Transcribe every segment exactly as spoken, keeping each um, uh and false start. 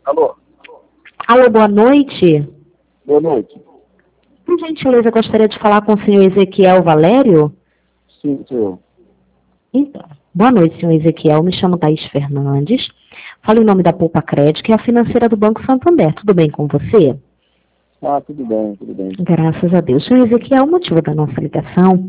Alô? Alô, boa noite. Boa noite. Por gentileza, gostaria de falar com o senhor Ezequiel Valério? Sim, senhor. Então, boa noite, senhor Ezequiel. Me chamo Thaís Fernandes. Falo em nome da Poupa Crédito, que é a financeira do Banco Santander. Tudo bem com você? Ah, tudo bem, tudo bem. Graças a Deus. Senhor Ezequiel, o motivo da nossa ligação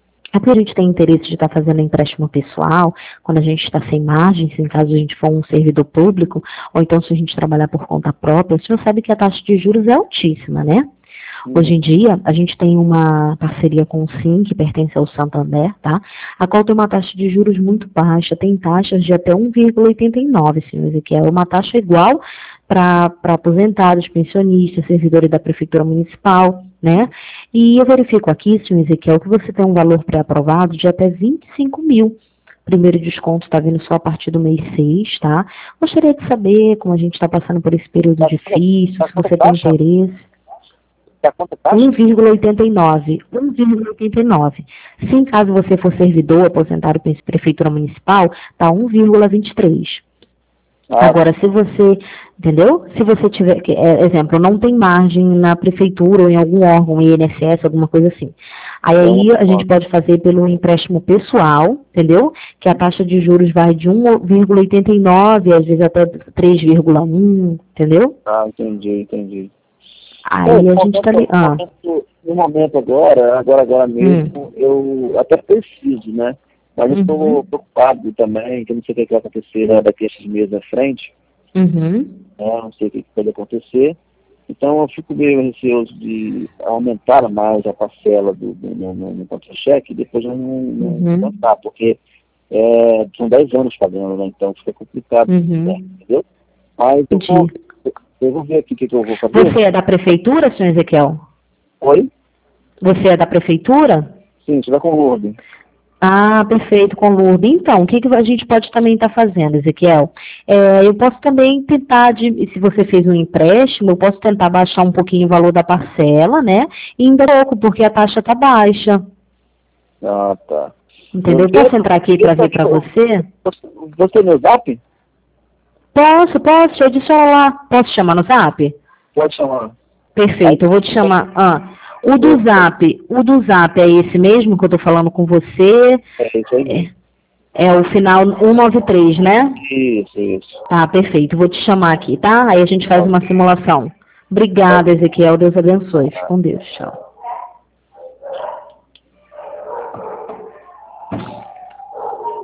é porque a gente tem interesse de estar fazendo empréstimo pessoal, quando a gente está sem margens, em caso a gente for um servidor público, ou então se a gente trabalhar por conta própria. O senhor sabe que a taxa de juros é altíssima, né? Hoje em dia, a gente tem uma parceria com o Sim, que pertence ao Santander, tá? A qual tem uma taxa de juros muito baixa, tem taxas de até um vírgula oitenta e nove, senhor Ezequiel. É uma taxa igual para aposentados, pensionistas, servidores da Prefeitura Municipal, né? E eu verifico aqui, senhor Ezequiel, que você tem um valor pré-aprovado de até vinte e cinco mil. Primeiro desconto está vindo só a partir do mês seis, tá? Gostaria de saber como a gente está passando por esse período difícil, se você tem interesse. Tá quanto taxa? um vírgula oitenta e nove. um vírgula oitenta e nove. Se em caso você for servidor, aposentado pela Prefeitura Municipal, tá um vírgula vinte e três. Ah, Agora, se você, entendeu? Se você tiver, que, é, exemplo, não tem margem na prefeitura ou em algum órgão, I N S S, alguma coisa assim. Aí, aí a gente pode fazer pelo empréstimo pessoal, entendeu? Que a taxa de juros vai de um vírgula oitenta e nove, às vezes até três vírgula um, entendeu? ah, entendi, entendi. Aí É, a no gente tá ali. momento, Ah. no momento, no momento agora, agora, agora mesmo, eu até preciso, né? Mas eu estou Uhum. preocupado também, que eu não sei o que vai acontecer, né, daqui a esses meses à frente, Uhum. né? Não sei o que pode acontecer. Então eu fico meio receoso de aumentar mais a parcela do, do, no, no, no contra-cheque e depois eu não, não Uhum. aumentar, porque é, são dez anos pagando, né? Então fica complicado, Uhum. né? Entendeu? Mas eu Entendi. vou, eu vou ver aqui o que, que eu vou fazer. Você é da prefeitura, senhor Ezequiel? Oi? Você é da prefeitura? Sim, você vai com o Lourdes. Ah, perfeito, com Lourdes. Então, o que, que a gente pode também estar fazendo, Ezequiel? É, eu posso também tentar, de, se você fez um empréstimo, eu posso tentar baixar um pouquinho o valor da parcela, né? E ainda pouco, porque a taxa está baixa. Ah, tá. Entendeu? Posso entrar aqui para ver para você? Você no Zap? Posso, posso, te adicionar lá. Posso chamar no Zap? Pode chamar. Perfeito, eu vou te chamar. Ah, o do Zap, o do Zap é esse mesmo que eu tô falando com você? É isso aí. É, é o final cento e noventa e três, né? Isso, isso. Tá, perfeito. Vou te chamar aqui, tá? Aí a gente faz Tá. uma simulação. Obrigada, Ezequiel. Deus abençoe. Fique com Deus. Tchau.